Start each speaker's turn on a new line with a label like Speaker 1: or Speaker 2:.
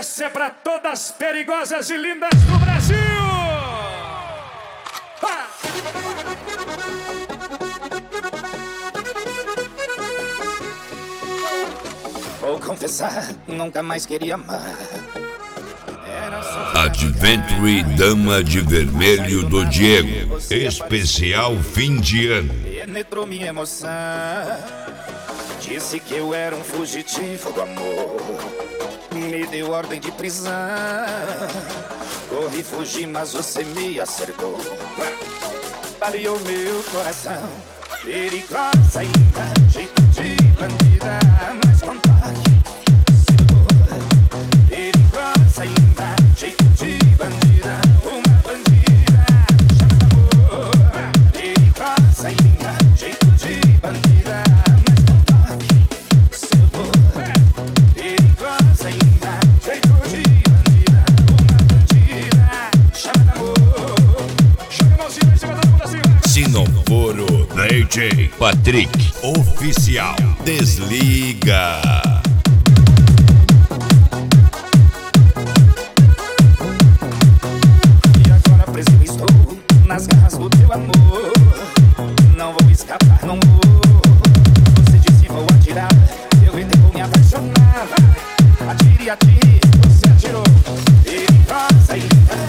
Speaker 1: Essa é pra todas perigosas e lindas do Brasil! Ha!
Speaker 2: Vou confessar, nunca mais queria amar.
Speaker 3: Adventure Dama de Vermelho do Diego. Especial fim de ano.
Speaker 2: Penetrou minha emoção. Disse que eu era um fugitivo do amor. Me deu ordem de prisão. Corri, fugi, mas você me acertou. Baleou meu coração. Perigosa ainda, jeito de bandida, mas com toque. Perigosa ainda, jeito de bandida, uma bandida chamada amor. Perigosa ainda, jeito de bandida, mas com toque. Seu amor. Perigosa ainda, jeito de bandida, uma bandida chamada amor.
Speaker 1: Joga a mãozinha em cima da bunda assim.
Speaker 3: Se não for o DJ Patrick Oficial, desliga.
Speaker 2: E agora preso estou nas garras do teu amor. Não vou escapar, não vou. Você disse vou atirar, eu gritei vou me apaixonar. Atire, atire, você atirou. Perigosa ainda,